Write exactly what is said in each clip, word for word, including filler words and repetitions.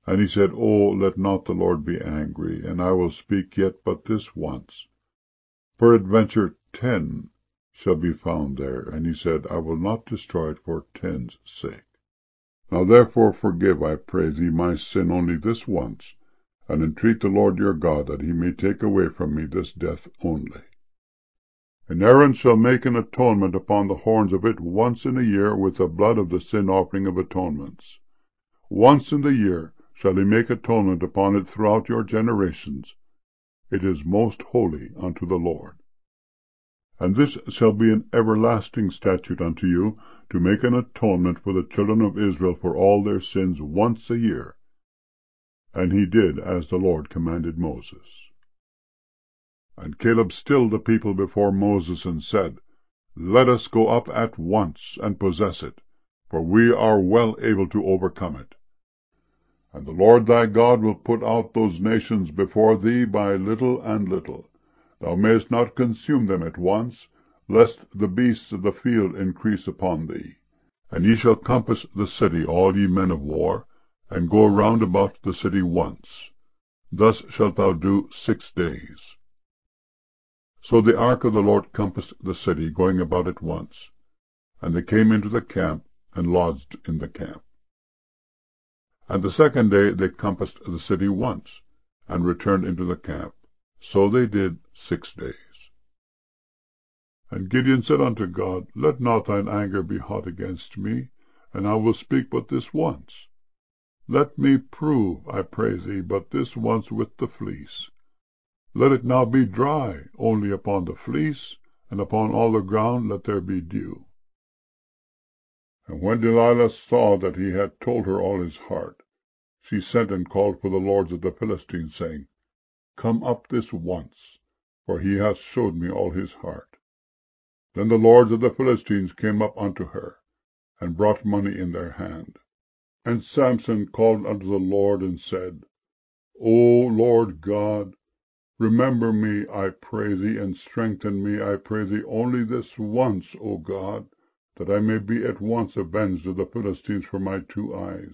And he said, O, let not the Lord be angry, and I will speak yet but this once. Peradventure ten shall be found there. And he said, I will not destroy it for ten's sake. Now therefore forgive, I pray thee, my sin only this once, and entreat the Lord your God that he may take away from me this death only. And Aaron shall make an atonement upon the horns of it once in a year with the blood of the sin offering of atonements. Once in the year shall he make atonement upon it throughout your generations. It is most holy unto the Lord. And this shall be an everlasting statute unto you, to make an atonement for the children of Israel for all their sins once a year. And he did as the Lord commanded Moses. And Caleb stilled the people before Moses, and said, Let us go up at once, and possess it, for we are well able to overcome it. And the Lord thy God will put out those nations before thee by little and little. Thou mayest not consume them at once, lest the beasts of the field increase upon thee. And ye shall compass the city, all ye men of war, and go round about the city once. Thus shalt thou do six days. So the ark of the Lord compassed the city, going about it once. And they came into the camp, and lodged in the camp. And the second day they compassed the city once, and returned into the camp. So they did six days. And Gideon said unto God, Let not thine anger be hot against me, and I will speak but this once. Let me prove, I pray thee, but this once with the fleece. Let it now be dry, only upon the fleece, and upon all the ground let there be dew. And when Delilah saw that he had told her all his heart, she sent and called for the lords of the Philistines, saying, Come up this once, for he hath showed me all his heart. Then the lords of the Philistines came up unto her, and brought money in their hand. And Samson called unto the Lord, and said, O Lord God, remember me, I pray thee, and strengthen me, I pray thee, only this once, O God, that I may be at once avenged of the Philistines for my two eyes.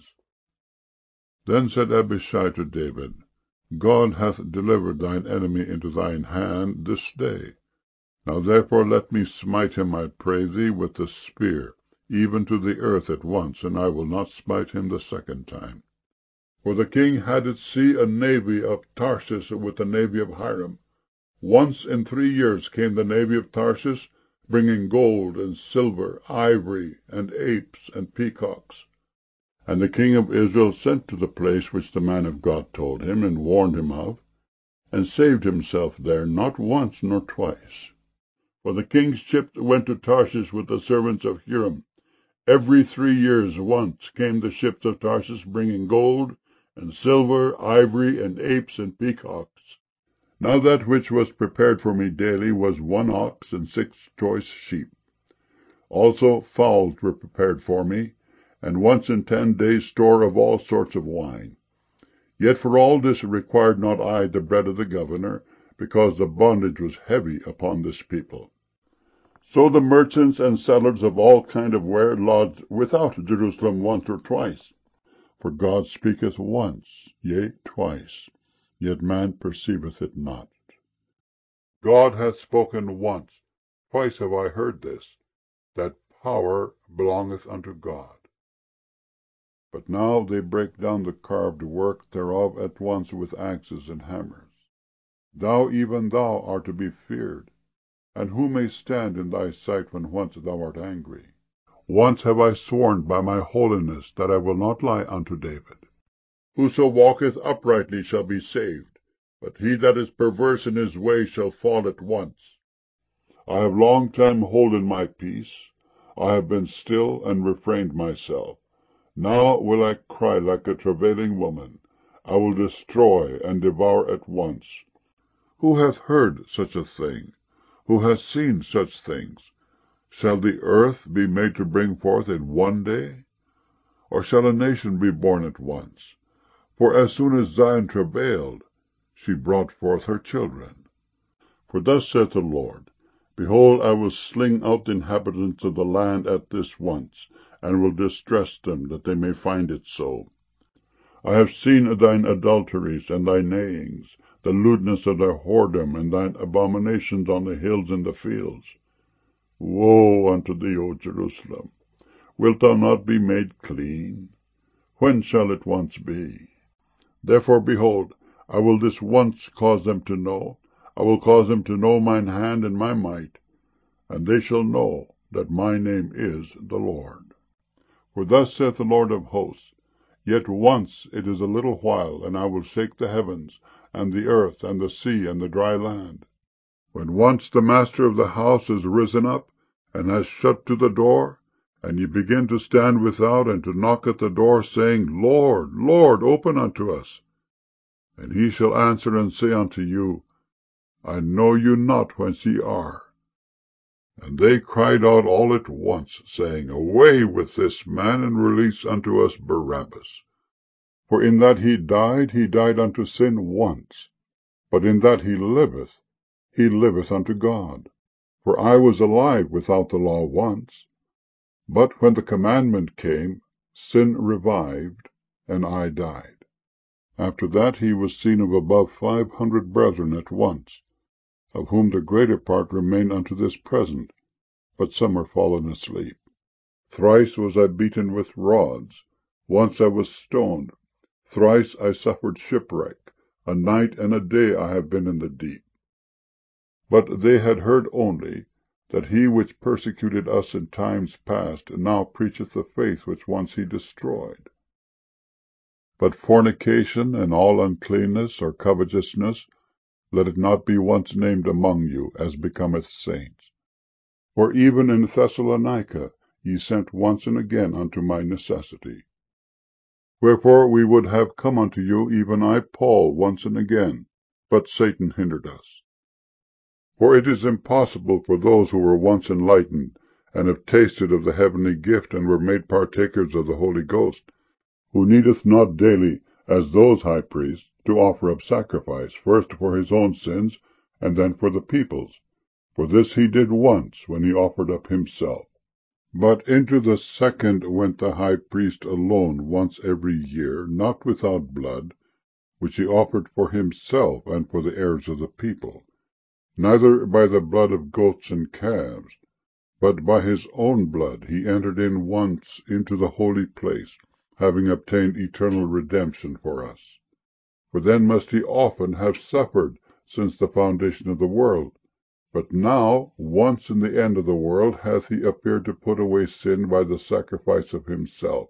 Then said Abishai to David, God hath delivered thine enemy into thine hand this day. Now therefore let me smite him, I pray thee, with the spear, even to the earth at once, and I will not smite him the second time. For the king had at sea a navy of Tarshish with the navy of Hiram. Once in three years came the navy of Tarshish, bringing gold and silver, ivory, and apes, and peacocks. And the king of Israel sent to the place which the man of God told him, and warned him of, and saved himself there, not once nor twice. For the king's ship went to Tarshish with the servants of Hiram. Every three years once came the ships of Tarshish, bringing gold, and silver, ivory, and apes, and peacocks. Now that which was prepared for me daily was one ox and six choice sheep. Also fowls were prepared for me, and once in ten days store of all sorts of wine. Yet for all this required not I the bread of the governor, because the bondage was heavy upon this people. So the merchants and sellers of all kind of ware lodged without Jerusalem once or twice. For God speaketh once, yea, twice, yet man perceiveth it not. God hath spoken once, twice have I heard this, that power belongeth unto God. But now they break down the carved work thereof at once with axes and hammers. Thou, even thou, art to be feared, and who may stand in thy sight when once thou art angry? Once have I sworn by my holiness that I will not lie unto David. Whoso walketh uprightly shall be saved, but he that is perverse in his way shall fall at once. I have long time holden my peace, I have been still and refrained myself. Now will I cry like a travailing woman, I will destroy and devour at once. Who hath heard such a thing? Who hath seen such things? Shall the earth be made to bring forth in one day? Or shall a nation be born at once? For as soon as Zion travailed, she brought forth her children. For thus saith the Lord, Behold, I will sling out the inhabitants of the land at this once, and will distress them, that they may find it so. I have seen thine adulteries and thy neighings, the lewdness of thy whoredom, and thine abominations on the hills and the fields. Woe unto thee, O Jerusalem! Wilt thou not be made clean? When shall it once be? Therefore, behold, I will this once cause them to know, I will cause them to know mine hand and my might, and they shall know that my name is the Lord. For thus saith the Lord of hosts, Yet once it is a little while, and I will shake the heavens, and the earth, and the sea, and the dry land. When once the master of the house is risen up, and has shut to the door, and ye begin to stand without, and to knock at the door, saying, Lord, Lord, open unto us. And he shall answer and say unto you, I know you not whence ye are. And they cried out all at once, saying, Away with this man, and release unto us Barabbas. For in that he died, he died unto sin once, but in that he liveth, he liveth unto God. For I was alive without the law once, but when the commandment came, sin revived, and I died. After that he was seen of above five hundred brethren at once, of whom the greater part remain unto this present, but some are fallen asleep. Thrice was I beaten with rods, once I was stoned, thrice I suffered shipwreck, a night and a day I have been in the deep. But they had heard only that he which persecuted us in times past now preacheth the faith which once he destroyed. But fornication and all uncleanness or covetousness, let it not be once named among you, as becometh saints. For even in Thessalonica ye sent once and again unto my necessity. Wherefore we would have come unto you, even I, Paul, once and again, but Satan hindered us. For it is impossible for those who were once enlightened, and have tasted of the heavenly gift, and were made partakers of the Holy Ghost, who needeth not daily, as those high priests, to offer up sacrifice, first for his own sins, and then for the people's. For this he did once, when he offered up himself. But into the second went the high priest alone once every year, not without blood, which he offered for himself and for the heirs of the people, neither by the blood of goats and calves, but by his own blood he entered in once into the holy place, having obtained eternal redemption for us. For then must he often have suffered since the foundation of the world. But now, once in the end of the world, hath he appeared to put away sin by the sacrifice of himself.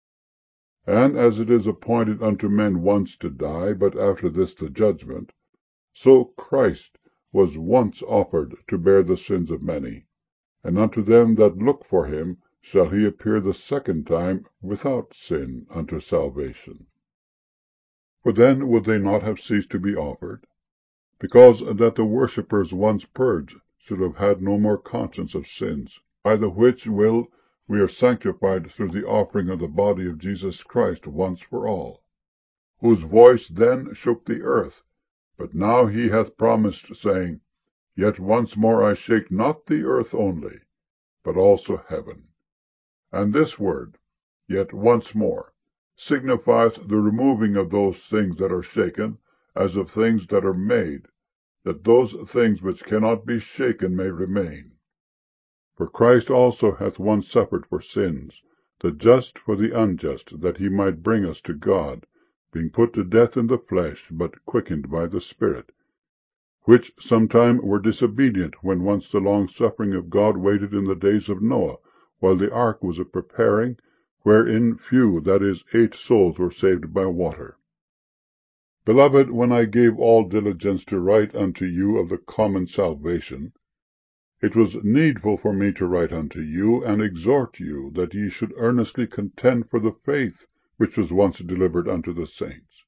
And as it is appointed unto men once to die, but after this the judgment, so Christ was once offered to bear the sins of many, and unto them that look for him shall he appear the second time without sin unto salvation. For then would they not have ceased to be offered? Because that the worshippers once purged should have had no more conscience of sins, by the which will we are sanctified through the offering of the body of Jesus Christ once for all, whose voice then shook the earth, but now he hath promised, saying, Yet once more I shake not the earth only, but also heaven. And this word, yet once more, signifieth the removing of those things that are shaken, as of things that are made, that those things which cannot be shaken may remain. For Christ also hath once suffered for sins, the just for the unjust, that he might bring us to God, being put to death in the flesh, but quickened by the Spirit, which sometime were disobedient, when once the long-suffering of God waited in the days of Noah, while the ark was a preparing, wherein few, that is, eight souls, were saved by water. Beloved, when I gave all diligence to write unto you of the common salvation, it was needful for me to write unto you, and exhort you, that ye should earnestly contend for the faith which was once delivered unto the saints.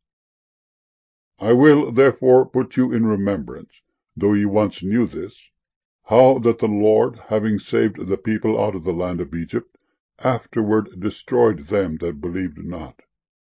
I will therefore put you in remembrance, though ye once knew this, how that the Lord, having saved the people out of the land of Egypt, afterward destroyed them that believed not,